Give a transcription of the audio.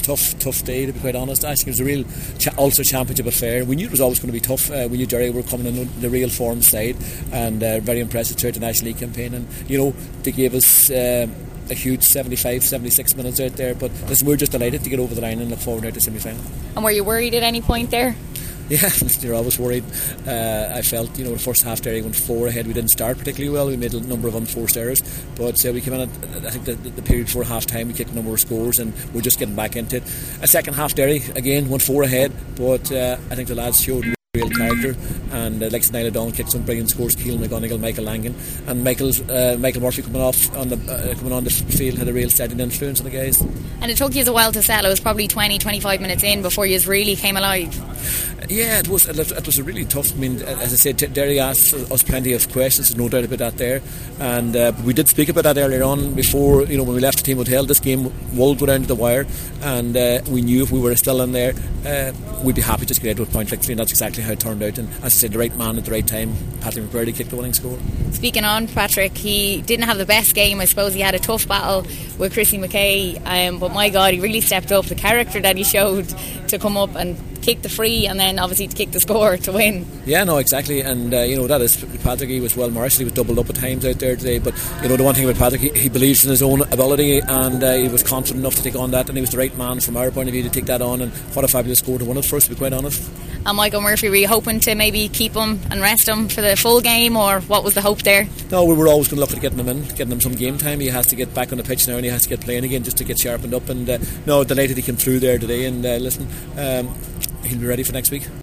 tough day, to be quite honest. I think it was a real Ulster Championship affair. We knew it was always going to be tough. We knew Derry were coming in the real form side, and very impressive throughout the National League campaign. And they gave us a huge 75-76 minutes out there, but listen, we're just delighted to get over the line and look forward now to semi-final. And were you worried at any point there? Yeah, you're always worried. I felt, the first half Derry went 4 ahead. We didn't start particularly well. We made a number of unforced errors, but we came in at, I think, the period before half time. We kicked a number of scores, and we're just getting back into it. A second half Derry again went 4 ahead, but I think the lads showed real character, and like Niall O'Donnell kicked some brilliant scores. Keelan McGonigal, Michael Langan, and Michael Murphy coming on the field had a real steadying influence on the guys. And it took you a while to settle. It was probably 20-25 minutes in before you really came alive. Yeah, it was a really tough. I mean, as I said, Derry asked us plenty of questions. There's no doubt about that there, and we did speak about that earlier on before. When we left the team hotel, this game will go down to the wire, and we knew if we were still in there, we'd be happy just to get out with point victory, and that's exactly how it turned out. And as I said, the right man at the right time, Patrick McBurdy kicked the winning score. Speaking on Patrick, he didn't have the best game. I suppose he had a tough battle with Chrissy McKay, but my God, he really stepped up. The character that he showed to come up and kick the free, and then obviously to kick the score to win. Yeah, no, exactly. And that is Patrick. He was well marshalled. He was doubled up at times out there today, but the one thing about Patrick, he believes in his own ability, and he was confident enough to take on that, and he was the right man from our point of view to take that on. And what a fabulous score to win it for us, to be quite honest. And Michael Murphy, were you hoping to maybe keep him and rest him for the full game, or what was the hope there? No, we were always going to look at getting him in, getting him some game time. He has to get back on the pitch now, and he has to get playing again just to get sharpened up. And delighted he came through there today. And listen, he'll be ready for next week.